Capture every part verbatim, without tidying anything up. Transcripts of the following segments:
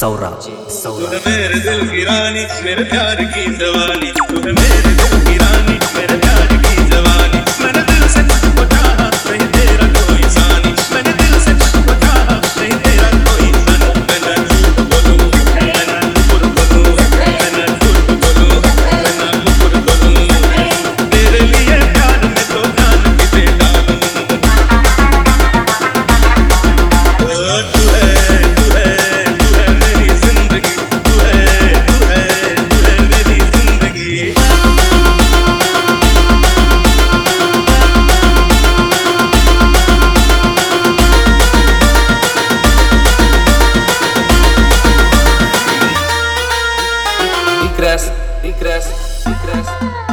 सौरभ सौरभ। मेरे दिल की रानी मेरे प्यार की जवानी, तू है मेरे दिल की रानी मेरे प्यार की जवानी। मैंने दिल से तुझको चाहा नहीं तेरा कोई सानी, मैंने दिल से तुझको चाहा नहीं तेरा कोई सानी। मैं ना झूठ बोलूं मैं ना कुफर बोलूं, मैं ना झूठ बोलूं मैं ना कुफर बोलूं, तेरे लिए प्यार में तो जान भी दे डालूं। तू है तू है तू है मेरी जिंदगी, तू है तू है तू है मेरी जिंदगी। Igres, igres, igres,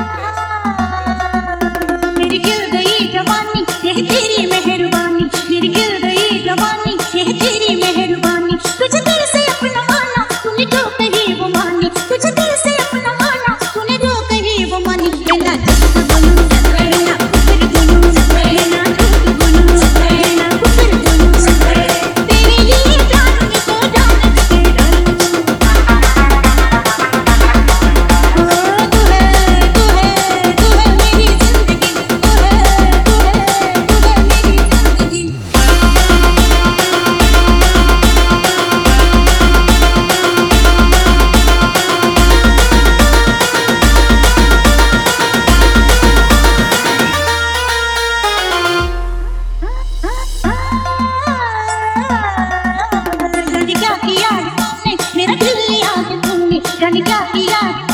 मेरी गिर गई जवानी ये तेरी मेहरबानी, मेरी गिर गई जवानी ये तेरी मेहरबानी। तुझे दिल से अपना माना तूने जो कही वो मानी, तुझे दिल से अपना माना तूने जो कही वो मानी। मैं ना झूठ बोलूं मैं ना कुफर बोलूं, मैं ना झूठ बोलूं मैं ना कुफर बोलूं, तेरे लिए जान में तो जान दे डालूं। तू है तू है तू है मेरी जिंदगी, तू है तू है तू है मेरी जिंदगी। जाने क्या किया है तूने मेरा दिल लिया है तूने, जाने क्या किया है